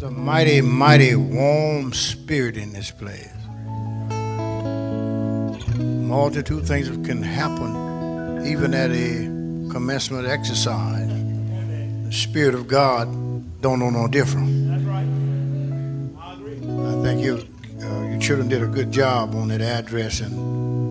a mighty, mighty warm spirit in this place. Multitude things can happen even at a commencement exercise. The Spirit of God don't know no different. That's right. I agree. I think your children did a good job on that address and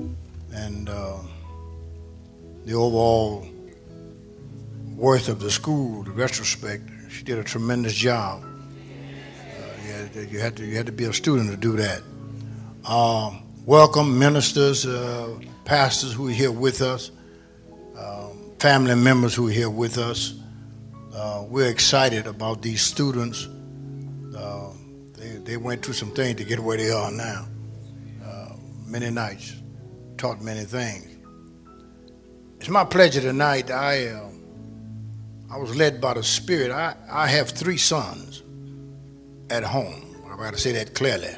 the overall worth of the school, the retrospect. She did a tremendous job. You had to be a student to do that. Welcome ministers, pastors who are here with us, family members who are here with us. We're excited about these students. They went through some things to get where they are now. Many nights, taught many things. It's my pleasure tonight. I was led by the Spirit. I have 3 sons at home. I've got to say that clearly.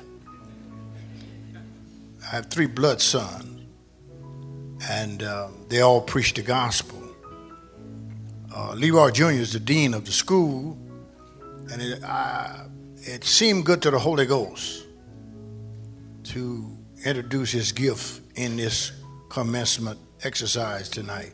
I have 3 blood sons, and they all preach the gospel. Leroy Jr. is the dean of the school, and it seemed good to the Holy Ghost to introduce his gift in this commencement exercise tonight.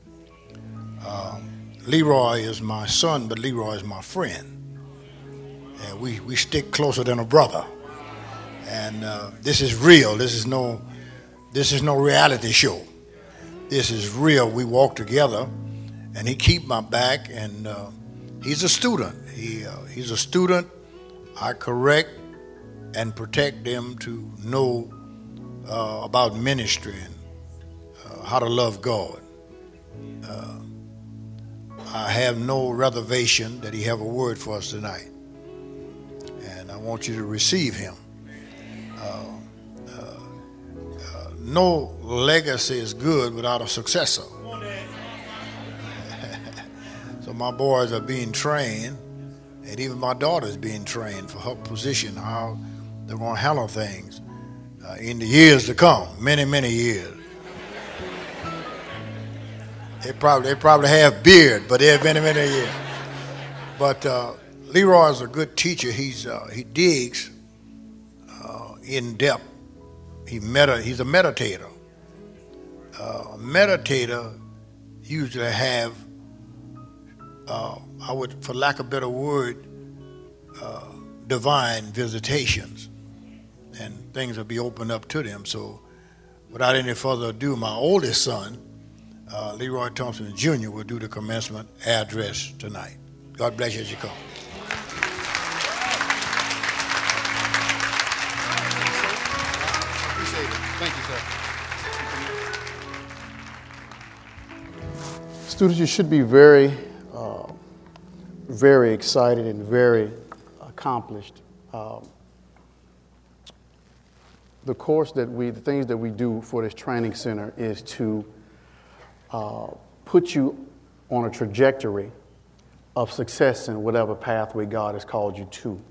Leroy is my son, but Leroy is my friend. And we stick closer than a brother. And this is real. This is no reality show. This is real. We walk together, and he keep my back, and he's a student. He's a student. I correct and protect them to know about ministry and how to love God. I have no reservation that he have a word for us tonight. And I want you to receive him. No legacy is good without a successor. So my boys are being trained, and even my daughter is being trained for her position, how they're going to handle things in the years to come, many, many years. They probably have beard, but they've been many years. But Leroy is a good teacher. He digs in depth. He's a meditator. A meditator usually have, I would, for lack of a better word, divine visitations, and things will be opened up to them. So, without any further ado, my oldest son, Leroy Thompson Jr. will do the commencement address tonight. God bless you as you come. Appreciate it. Thank you, sir. Students, you should be very, very excited and very accomplished. The things that we do for this training center is to put you on a trajectory of success in whatever pathway God has called you to.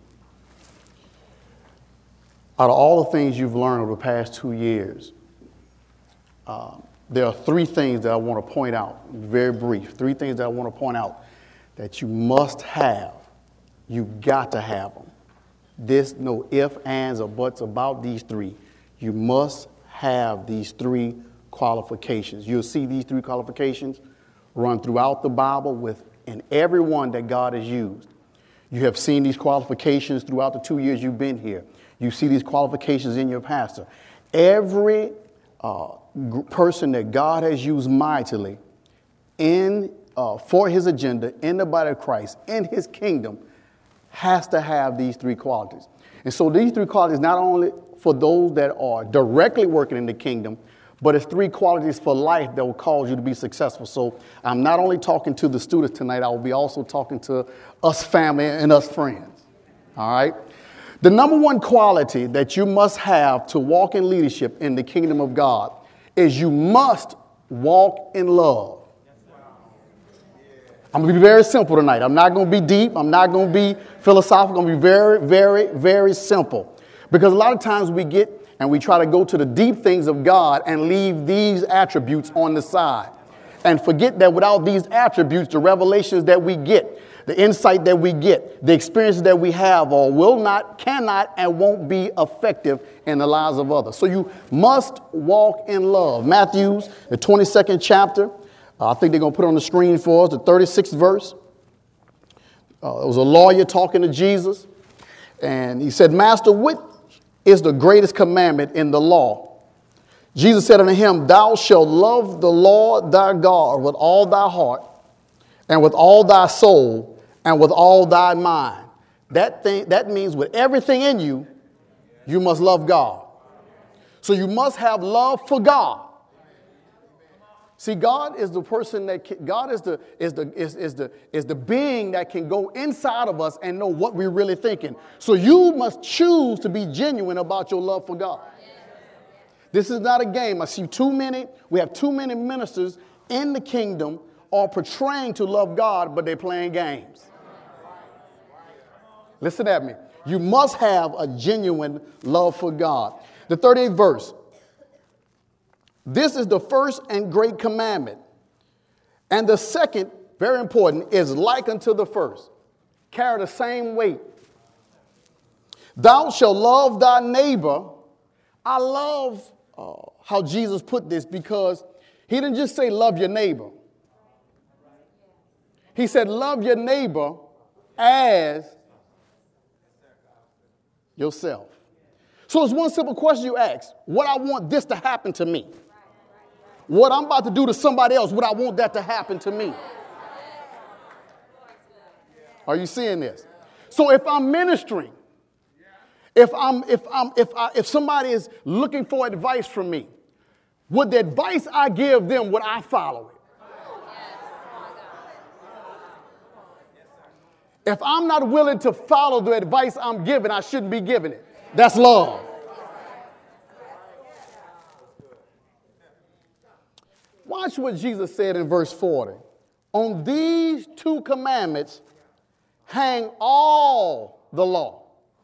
Out of all the things you've learned over the past 2 years, there are 3 things that I want to point out, very brief, 3 things that I want to point out that you must have. You got to have them. There's no ifs, ands, or buts about these 3. You must have these 3 qualifications. You'll see these 3 qualifications run throughout the Bible in every one that God has used. You have seen these qualifications throughout the 2 years you've been here. You see these qualifications in your pastor. Every person that God has used mightily for his agenda in the body of Christ, in his kingdom, has to have these 3 qualities. And so these 3 qualities, not only for those that are directly working in the kingdom, but it's 3 qualities for life that will cause you to be successful. So I'm not only talking to the students tonight, I will be also talking to us family and us friends. All right? The number 1 quality that you must have to walk in leadership in the kingdom of God is you must walk in love. I'm going to be very simple tonight. I'm not going to be deep. I'm not going to be philosophical. I'm going to be very, very, very simple. Because a lot of times we get and we try to go to the deep things of God and leave these attributes on the side and forget that without these attributes, the revelations that we get, the insight that we get, the experiences that we have all will not, cannot, and won't be effective in the lives of others. So you must walk in love. Matthew's, the 22nd chapter. I think they're going to put it on the screen for us, the 36th verse. It was a lawyer talking to Jesus. And he said, Master, what is the greatest commandment in the law? Jesus said unto him, Thou shalt love the Lord thy God with all thy heart, and with all thy soul, and with all thy mind. That means with everything in you, you must love God. So you must have love for God. See, God is the person that God is the being that can go inside of us and know what we're really thinking. So you must choose to be genuine about your love for God. This is not a game. I see we have too many ministers in the kingdom are portraying to love God, but they're playing games. Listen at me. You must have a genuine love for God. The 38th verse. This is the first and great commandment. And the second, very important, is like unto the first. Carry the same weight. Thou shalt love thy neighbor. I love how Jesus put this, because he didn't just say love your neighbor. He said love your neighbor as yourself. So it's one simple question you ask. What I want this to happen to me? What I'm about to do to somebody else, would I want that to happen to me? Are you seeing this? So if I'm ministering, if somebody is looking for advice from me, would the advice I give them, would I follow it? If I'm not willing to follow the advice I'm giving, I shouldn't be giving it. That's love. Watch what Jesus said in verse 40. On these two commandments hang all the law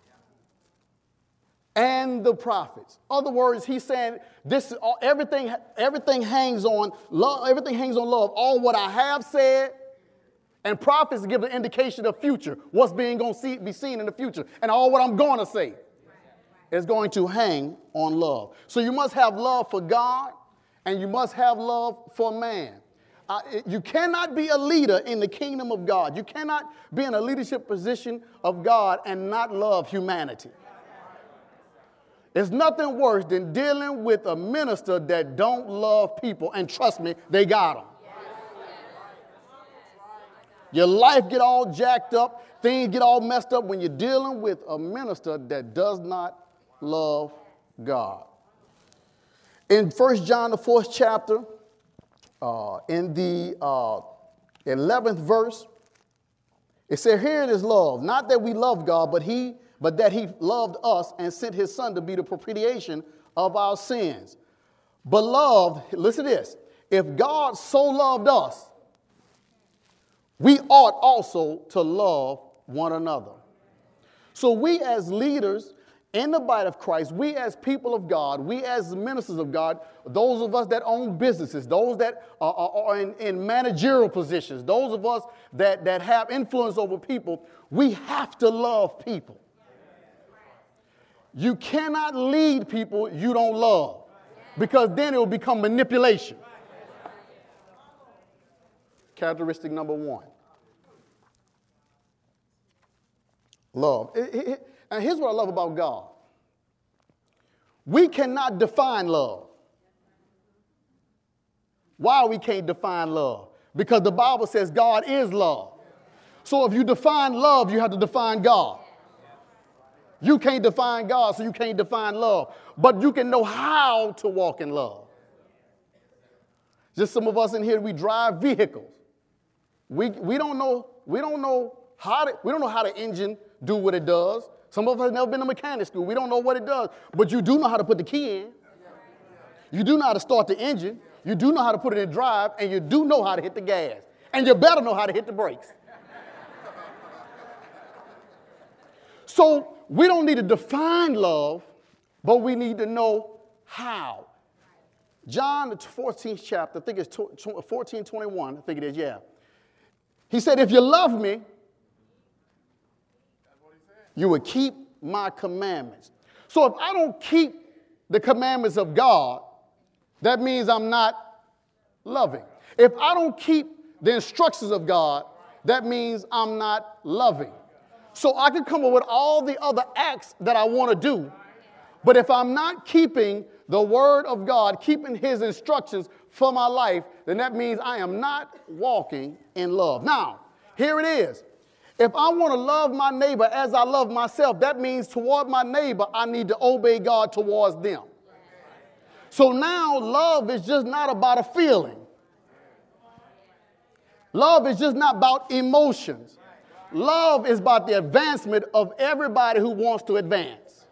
and the prophets. In other words, he's saying everything hangs on love. Everything hangs on love. All what I have said, and prophets give an indication of future, what's being going to be seen in the future, and all what I'm going to say is going to hang on love. So you must have love for God, and you must have love for man. You cannot be a leader in the kingdom of God. You cannot be in a leadership position of God and not love humanity. There's nothing worse than dealing with a minister that don't love people. And trust me, they got them. Your life get all jacked up. Things get all messed up when you're dealing with a minister that does not love God. In 1 John, the 4th chapter, in the 11th verse, it said, "Here is love, not that we love God, but that he loved us and sent his son to be the propitiation of our sins. Beloved," listen to this, "if God so loved us, we ought also to love one another." So we as leaders in the body of Christ, we as people of God, we as ministers of God, those of us that own businesses, those that are in managerial positions, those of us that have influence over people, we have to love people. You cannot lead people you don't love, because then it will become manipulation. Characteristic number 1. Love. And here's what I love about God. We cannot define love. Why we can't define love? Because the Bible says God is love. So if you define love, you have to define God. You can't define God, so you can't define love. But you can know how to walk in love. Just some of us in here, we drive vehicles. We don't know how the engine do what it does. Some of us have never been to mechanic school. We don't know what it does. But you do know how to put the key in. You do know how to start the engine. You do know how to put it in drive. And you do know how to hit the gas. And you better know how to hit the brakes. So we don't need to define love, but we need to know how. John, the 14th chapter, I think it's 14:21. I think it is, yeah. He said, "If you love me, you will keep my commandments. So if I don't keep the commandments of God, that means I'm not loving. If I don't keep the instructions of God, that means I'm not loving. So I can come up with all the other acts that I want to do, but if I'm not keeping the word of God, keeping his instructions for my life, then that means I am not walking in love. Now, here it is. If I want to love my neighbor as I love myself, that means toward my neighbor, I need to obey God towards them. So now love is just not about a feeling. Love is just not about emotions. Love is about the advancement of everybody who wants to advance.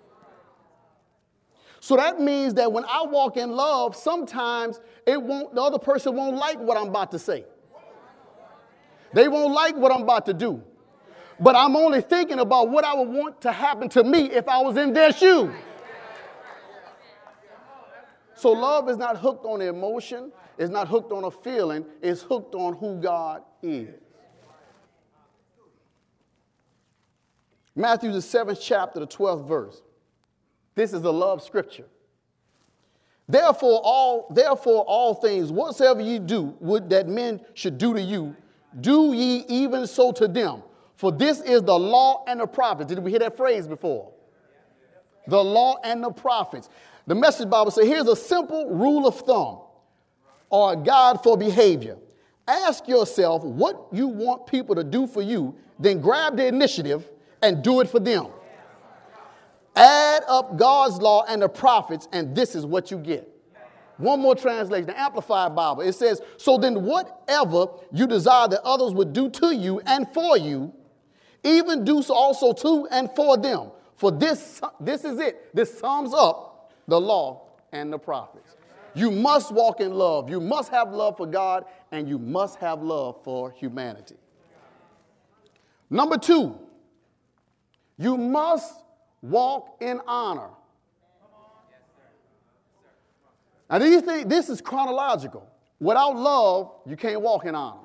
So that means that when I walk in love, sometimes the other person won't like what I'm about to say. They won't like what I'm about to do. But I'm only thinking about what I would want to happen to me if I was in their shoes. So love is not hooked on emotion. It's not hooked on a feeling. It's hooked on who God is. Matthew, the 7th chapter, the 12th verse. This is a love scripture. Therefore, all things, whatsoever you do, would that men should do to you, do ye even so to them. For this is the law and the prophets. Did we hear that phrase before? The law and the prophets. The Message Bible says, here's a simple rule of thumb or a guide for behavior. Ask yourself what you want people to do for you, then grab the initiative and do it for them. Add up God's law and the prophets, and this is what you get. One more translation, the Amplified Bible. It says, so then whatever you desire that others would do to you and for you, even do so also to and for them. For this is it. This sums up the law and the prophets. You must walk in love. You must have love for God, and you must have love for humanity. Number 2, you must walk in honor. Now, do you think this is chronological? Without love, you can't walk in honor.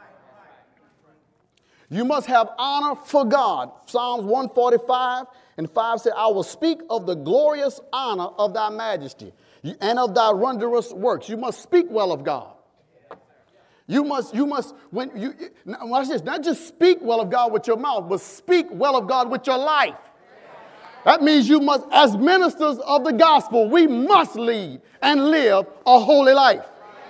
You must have honor for God. Psalms 145 and 5 said, I will speak of the glorious honor of thy majesty and of thy wondrous works. You must speak well of God. Watch this, not just speak well of God with your mouth, but speak well of God with your life. That means you must, as ministers of the gospel, we must lead and live a holy life.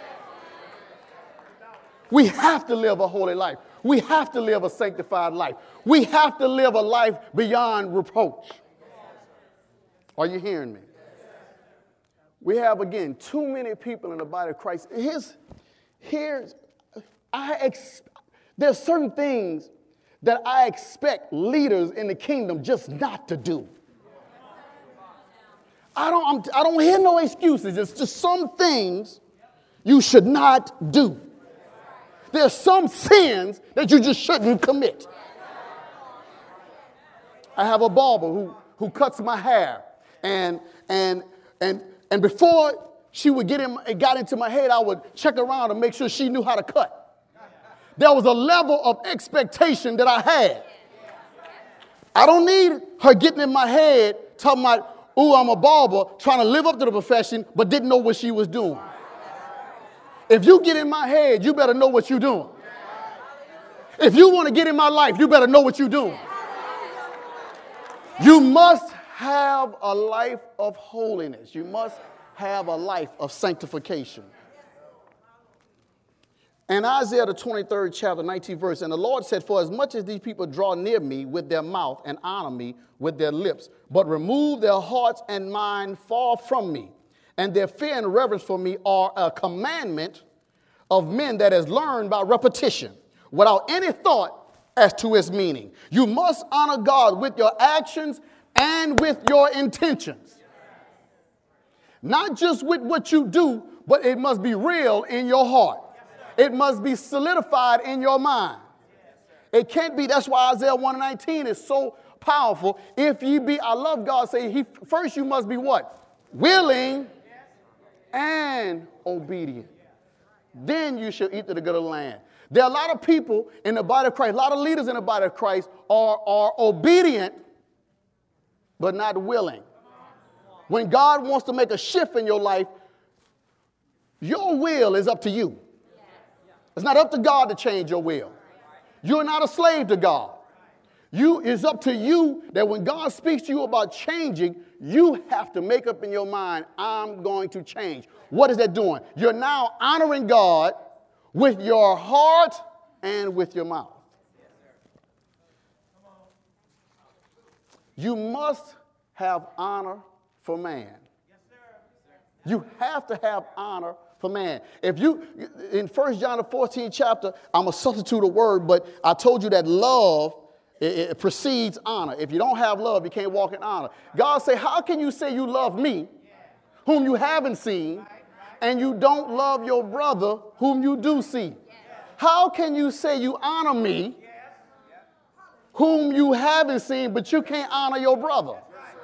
We have to live a holy life. We have to live a sanctified life. We have to live a life beyond reproach. Are you hearing me? We have, again, too many people in the body of Christ. There's certain things that I expect leaders in the kingdom just not to do. I don't hear no excuses. It's just some things you should not do. There's some sins that you just shouldn't commit. I have a barber who cuts my hair, and before she would got into my head, I would check around to make sure she knew how to cut. There was a level of expectation that I had. I don't need her getting in my head talking about, ooh, I'm a barber, trying to live up to the profession, but didn't know what she was doing. If you get in my head, you better know what you're doing. If you want to get in my life, you better know what you're doing. You must have a life of holiness. You must have a life of sanctification. In Isaiah, the 23rd chapter, 19th verse, and the Lord said, for as much as these people draw near me with their mouth and honor me with their lips, but remove their hearts and mind far from me, and their fear and reverence for me are a commandment of men that is learned by repetition, without any thought as to its meaning. You must honor God with your actions and with your intentions. Not just with what you do, but it must be real in your heart. It must be solidified in your mind. It can't be. That's why Isaiah 1:19 is so powerful. I love God, say, first you must be what? Willing and obedient. Then you shall eat the good of the land. There are a lot of people in the body of Christ, a lot of leaders in the body of Christ are obedient, but not willing. When God wants to make a shift in your life, your will is up to you. It's not up to God to change your will. You're not a slave to God. It's up to you that when God speaks to you about changing, you have to make up in your mind, I'm going to change. What is that doing? You're now honoring God with your heart and with your mouth. You must have honor for man. You have to have honor for man. If you, in 1 John the 14th chapter, I'm going to substitute a word, but I told you that love, it precedes honor. If you don't have love, you can't walk in honor. God say, how can you say you love me, whom you haven't seen, and you don't love your brother, whom you do see? How can you say you honor me, whom you haven't seen, but you can't honor your brother?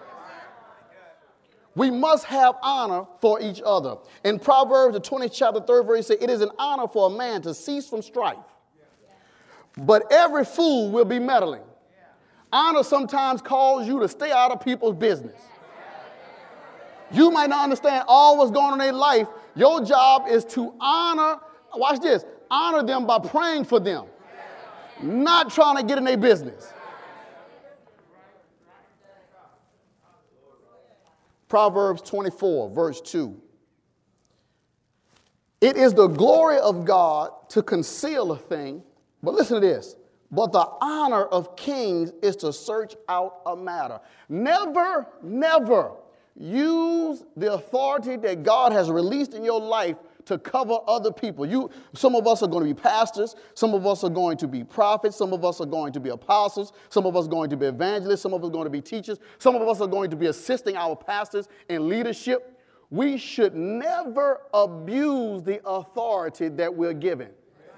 We must have honor for each other. In Proverbs, the 20th chapter, 3rd verse, it says, it is an honor for a man to cease from strife, but every fool will be meddling. Honor sometimes calls you to stay out of people's business. You might not understand all what's going on in their life. Your job is to honor, watch this, honor them by praying for them, not trying to get in their business. Proverbs 24, verse 2. It is the glory of God to conceal a thing, but listen to this. But the honor of kings is to search out a matter. Never, never use the authority that God has released in your life to cover other people. Some of us are going to be pastors. Some of us are going to be prophets. Some of us are going to be apostles. Some of us are going to be evangelists. Some of us are going to be teachers. Some of us are going to be assisting our pastors in leadership. We should never abuse the authority that we're given.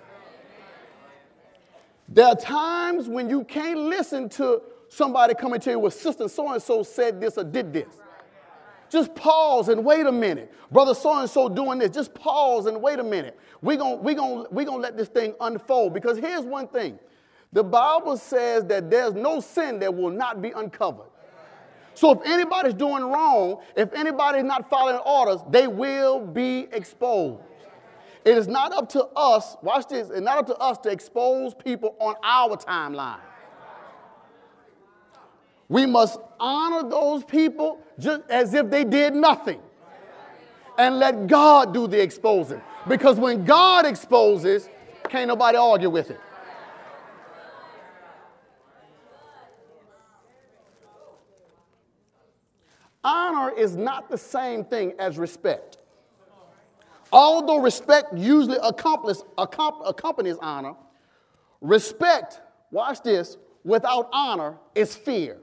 There are times when you can't listen to somebody coming to you with sister so-and-so said this or did this. Just pause and wait a minute. Brother so-and-so doing this. Just pause and wait a minute. We're gonna let this thing unfold. Because here's one thing. The Bible says that there's no sin that will not be uncovered. So if anybody's doing wrong, if anybody's not following orders, they will be exposed. It is not up to us, watch this, it's not up to us to expose people on our timeline. We must honor those people just as if they did nothing. And let God do the exposing. Because when God exposes, can't nobody argue with it. Honor is not the same thing as respect. Although respect usually accompanies honor, respect, watch this, without honor is fear.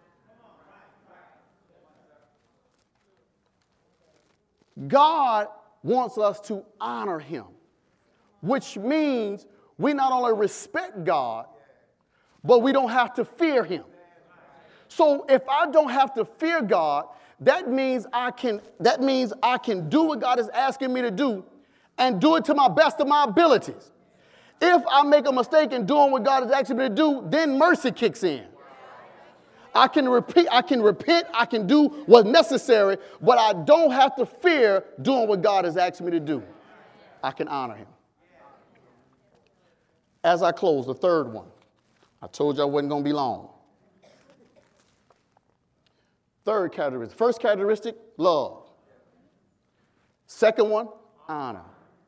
God wants us to honor him, which means we not only respect God, but we don't have to fear him. So if I don't have to fear God, that means I can do what God is asking me to do and do it to my best of my abilities. If I make a mistake in doing what God is asking me to do, then mercy kicks in. I can repent, I can do what's necessary, but I don't have to fear doing what God is asking me to do. I can honor him. As I close, the third one. I told you I wasn't going to be long. Third characteristic. First characteristic, love. Second one, honor.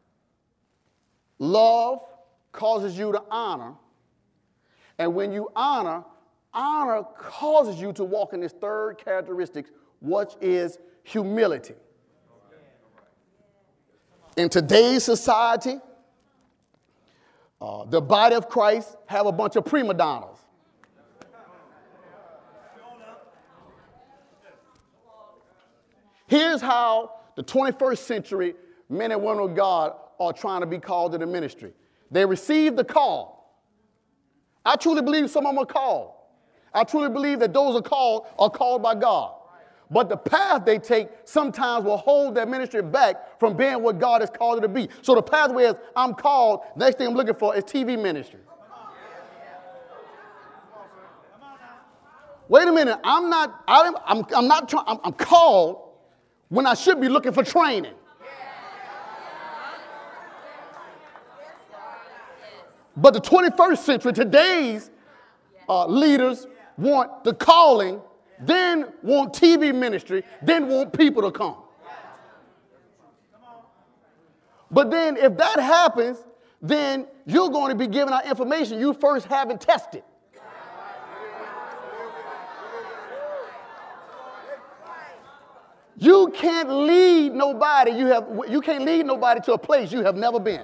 Love causes you to honor. And when you honor causes you to walk in this third characteristic, which is humility. In today's society, the body of Christ have a bunch of prima donnas. Here's how the 21st century men and women of God are trying to be called to the ministry. They received the call. I truly believe some of them are called. I truly believe that those are called by God. But the path they take sometimes will hold their ministry back from being what God has called it to be. So the pathway is, I'm called, next thing I'm looking for is TV ministry. Wait a minute, I'm called when I should be looking for training. But the 21st century, today's leaders want the calling, then want TV ministry, then want people to come. But then if that happens, then you're going to be giving out information you first haven't tested. You can't lead nobody. You can't lead nobody to a place you have never been.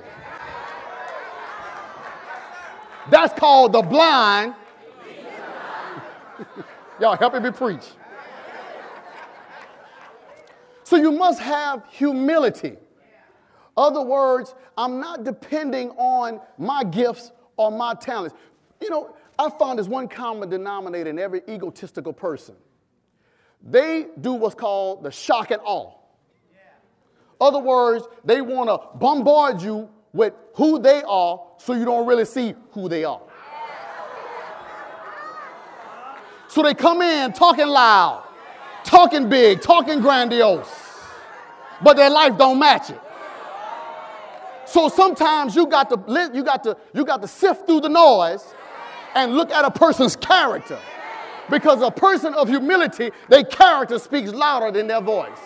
That's called the blind. Y'all helping me preach. So you must have humility. Other words, I'm not depending on my gifts or my talents. You know, I found there's one common denominator in every egotistical person. They do what's called the shock and awe. Other words, they want to bombard you with who they are so you don't really see who they are. So they come in talking loud, talking big, talking grandiose, but their life don't match it. So sometimes you got to sift through the noise and look at a person's character. Because a person of humility, their character speaks louder than their voice.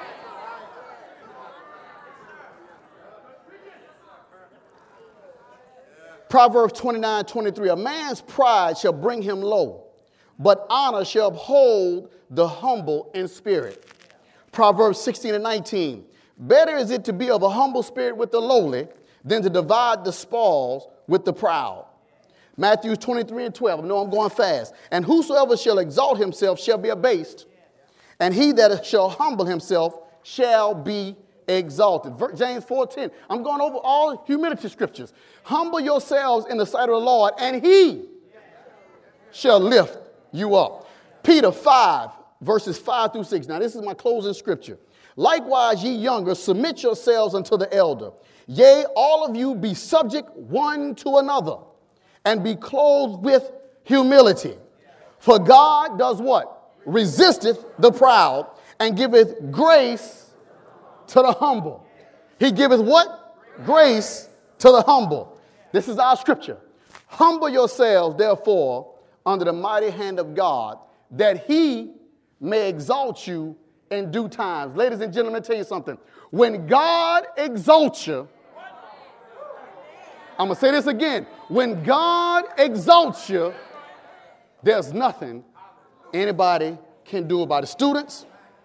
Proverbs 29:23, a man's pride shall bring him low, but honor shall uphold the humble in spirit. Proverbs 16:19, better is it to be of a humble spirit with the lowly than to divide the spoils with the proud. Matthew 23:12, no, I'm going fast. And whosoever shall exalt himself shall be abased, and he that shall humble himself shall be exalted. James 4:10, I'm going over all humility scriptures. Humble yourselves in the sight of the Lord, and he shall lift you up. Peter 5, verses 5 through 6. Now, this is my closing scripture. Likewise, ye younger, submit yourselves unto the elder. Yea, all of you be subject one to another, and be clothed with humility. For God does what? Resisteth the proud, and giveth grace to the humble. He giveth what? Grace to the humble. This is our scripture. Humble yourselves, therefore, under the mighty hand of God, that he may exalt you in due times. Ladies and gentlemen, let me tell you something. When God exalts you, I'm going to say this again. When God exalts you, there's nothing anybody can do about it. Students,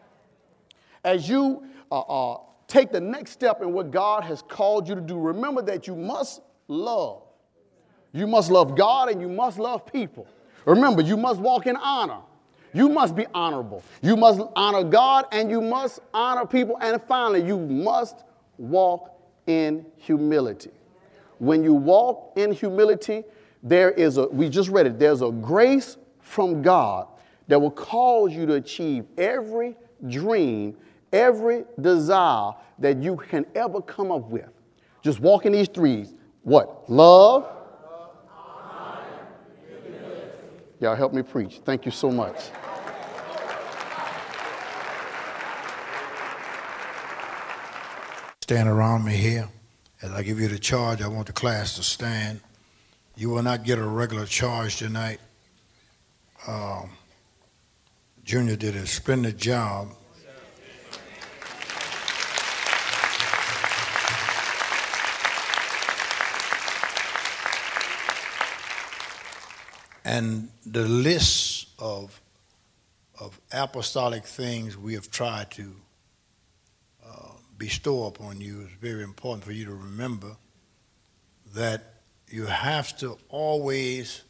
as you take the next step in what God has called you to do, remember that you must love. You must love God and you must love people. Remember, you must walk in honor. You must be honorable. You must honor God and you must honor people. And finally, you must walk in humility. When you walk in humility, we just read it, there's a grace from God that will cause you to achieve every dream, every desire that you can ever come up with. Just walk in these threes. What? Love. Y'all help me preach. Thank you so much. Stand around me here. As I give you the charge, I want the class to stand. You will not get a regular charge tonight. Junior did a splendid job. And the list of apostolic things we have tried to bestow upon you is very important for you to remember that you have to always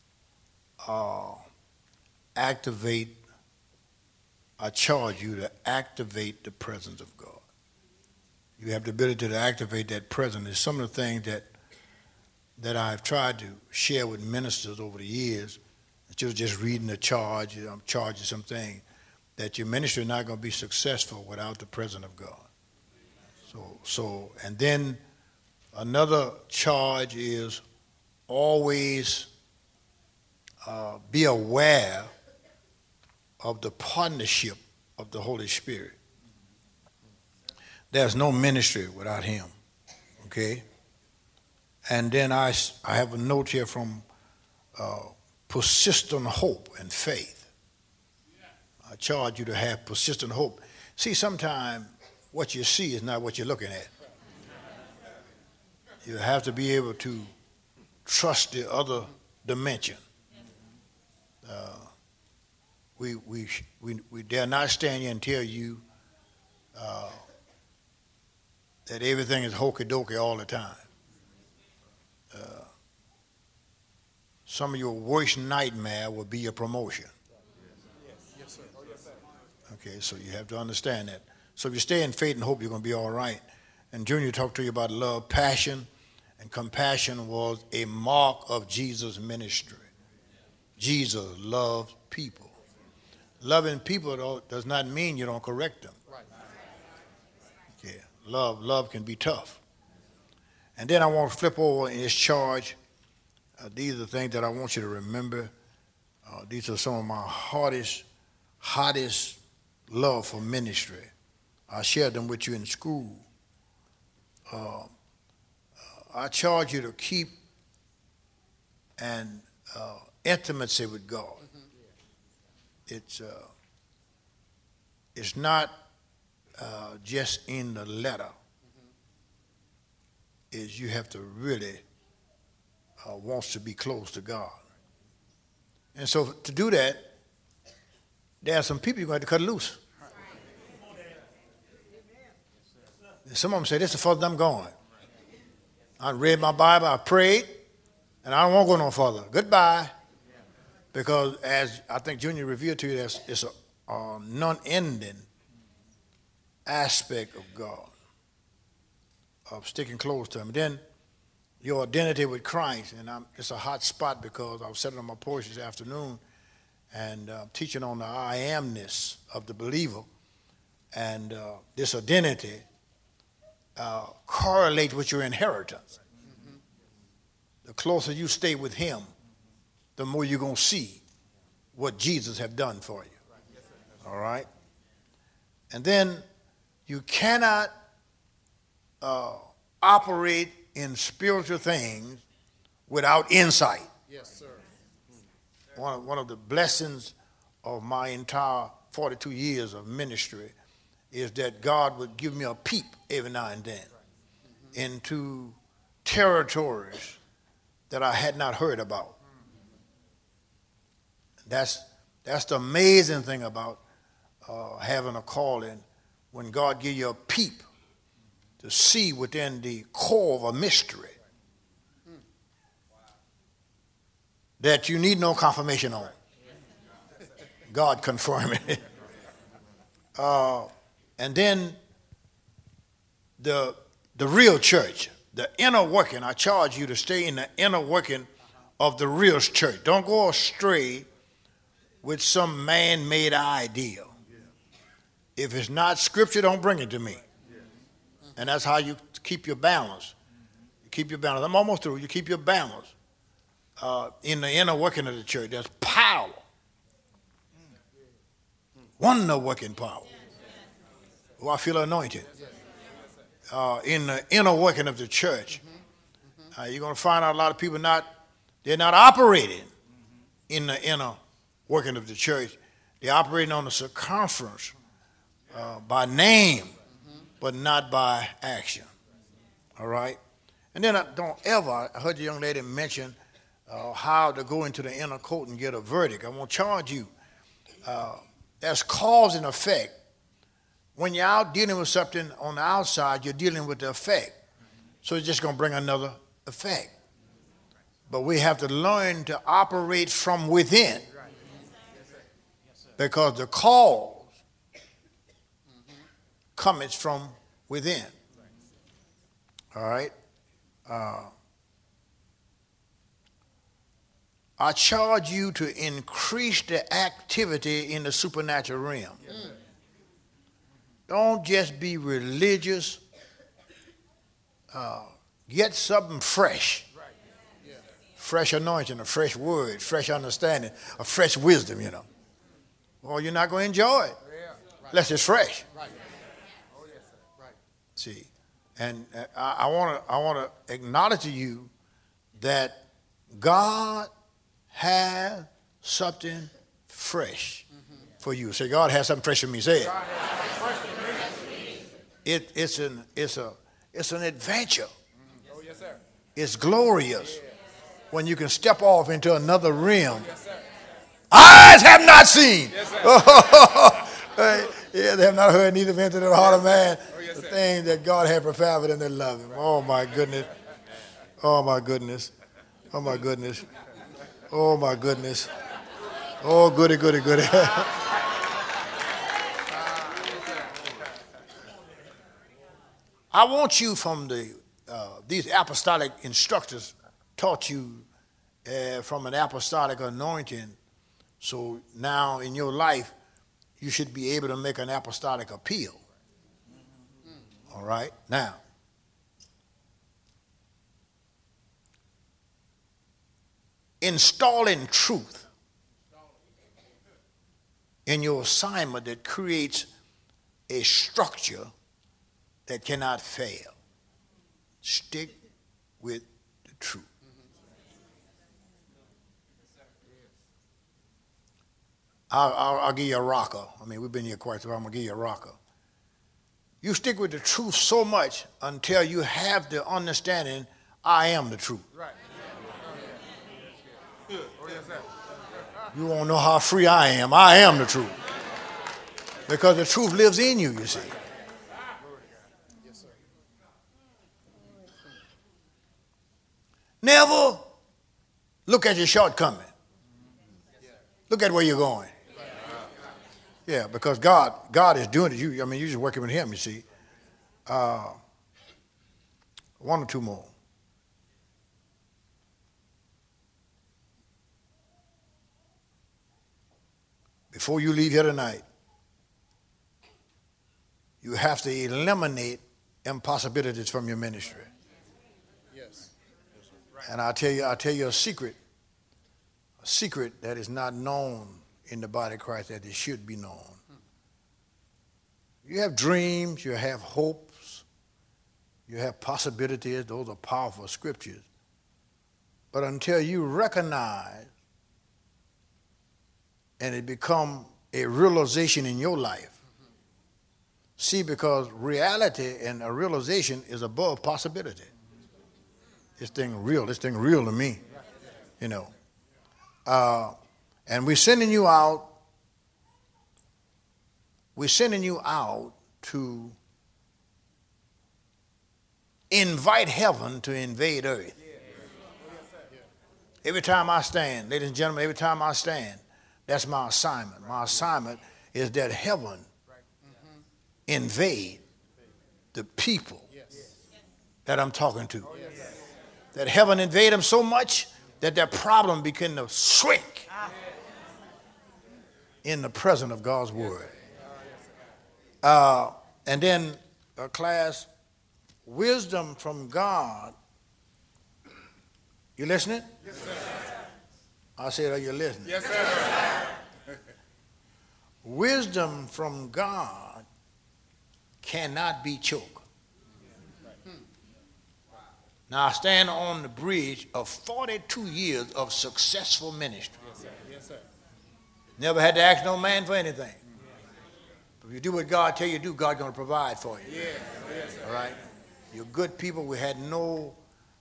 activate, I charge you to activate the presence of God. You have the ability to activate that presence. There's some of the things that I've tried to share with ministers over the years, instead of just reading the charge, I'm charging something. that your ministry is not going to be successful without the presence of God. And then another charge is always be aware of the partnership of the Holy Spirit. There's no ministry without him, okay? And then I have a note here from persistent hope and faith. I charge you to have persistent hope. See, sometimes what you see is not what you're looking at. You have to be able to trust the other dimension. We dare not stand here and tell you that everything is hokey-dokey all the time. Some of your worst nightmare will be your promotion. Okay, so you have to understand that. So if you stay in faith and hope, you're going to be all right. And Junior talked to you about love, passion, and compassion was a mark of Jesus' ministry. Jesus loved people. Loving people, though, does not mean you don't correct them. Yeah, love can be tough. And then I want to flip over in this charge. These are the things that I want you to remember. These are some of my hottest love for ministry. I shared them with you in school. I charge you to keep an intimacy with God. It's not just in the letter. Is you have to really wants to be close to God. And so to do that, there are some people you're going to have to cut loose. Some of them say, this is the furthest I'm going. I read my Bible, I prayed, and I don't want to go no further. Goodbye. Because as I think Junior revealed to you, it's a non-ending aspect of God, of sticking close to him. Then your identity with Christ, and it's a hot spot because I was sitting on my porch this afternoon and teaching on the I amness of the believer, and this identity correlates with your inheritance. The closer you stay with him, the more you're going to see what Jesus have done for you. All right? And then you cannot operate in spiritual things without insight. Yes, sir. One of the blessings of my entire 42 years of ministry is that God would give me a peep every now and then into territories that I had not heard about. That's the amazing thing about having a calling, when God gives you a peep to see within the core of a mystery that you need no confirmation on. God confirming it. And then the real church, the inner working, I charge you to stay in the inner working of the real church. Don't go astray with some man-made idea. If it's not scripture, don't bring it to me. And that's how you keep your balance. You keep your balance. I'm almost through. You keep your balance in the inner working of the church. There's power. Wonder working power. Oh, I feel anointed. In the inner working of the church, you're going to find out a lot of people they're not operating in the inner working of the church. They're operating on the circumference by name, but not by action. All right? And then I heard the young lady mention how to go into the inner court and get a verdict. I want to charge you. There's cause and effect. When you're out dealing with something on the outside, you're dealing with the effect. So it's just going to bring another effect. But we have to learn to operate from within. Because the cause comes from within. All right? I charge you to increase the activity in the supernatural realm. Don't just be religious. Get something fresh. Fresh anointing, a fresh word, fresh understanding, a fresh wisdom, you know. Well, you're not going to enjoy it unless it's fresh. See, and I want to acknowledge to you that God has something fresh for you. Say, God has something fresh for me. Say it. It's an adventure. It's glorious when you can step off into another realm. Eyes have not seen. Yeah, they have not heard, neither have entered the heart of man the things that God had prepared for them that love him. Oh my goodness. Oh my goodness. Oh my goodness. Oh my goodness. Oh goody, goody, goody. I want you from these apostolic instructors taught you from an apostolic anointing. So now in your life, you should be able to make an apostolic appeal. All right? Now, installing truth in your assignment that creates a structure that cannot fail. Stick with the truth. I'll give you a rocker. I mean, we've been here quite a while. I'm going to give you a rocker. You stick with the truth so much until you have the understanding, I am the truth. Right. You won't know how free I am. I am the truth. Because the truth lives in you, you see. Never look at your shortcoming. Look at where you're going. Yeah, because God is doing it. You're just working with him, you see. One or two more. Before you leave here tonight, you have to eliminate impossibilities from your ministry. Yes. And I'll tell you a secret that is not known in the body of Christ that it should be known. You have dreams, you have hopes, you have possibilities. Those are powerful scriptures. But until you recognize and it become a realization in your life, see, because reality and a realization is above possibility. This thing real to me, you know. And we're sending you out to invite heaven to invade earth. Every time I stand, ladies and gentlemen, every time I stand, that's my assignment. My assignment is that heaven invade the people that I'm talking to. That heaven invade them so much that their problem begin to shrink in the presence of God's word. And then, class, wisdom from God. You listening? Yes, sir. I said, are you listening? Yes, sir. Wisdom from God cannot be choked. Now, I stand on the bridge of 42 years of successful ministry. Yes, sir. Yes, sir. Never had to ask no man for anything. If you do what God tell you to do, God's going to provide for you. Yes. Yes, sir. All right? You're good people. We had no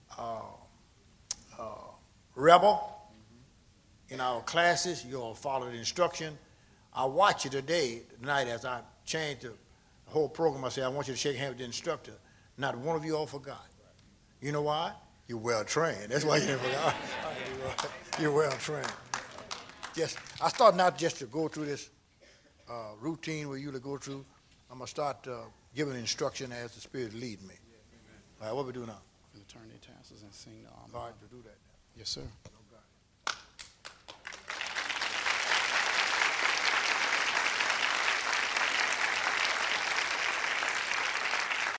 rebel in our classes. You all followed the instruction. I watch you tonight as I changed the whole program. I said, I want you to shake hands with the instructor. Not one of you all forgot. You know why? You're well trained. That's why you didn't forget. You're well trained. I start not just to go through this routine where you to go through. I'm going to start giving instruction as the Spirit lead me. All right, what we do now? Turn their tassels and sing the All right, to do that. Yes, sir.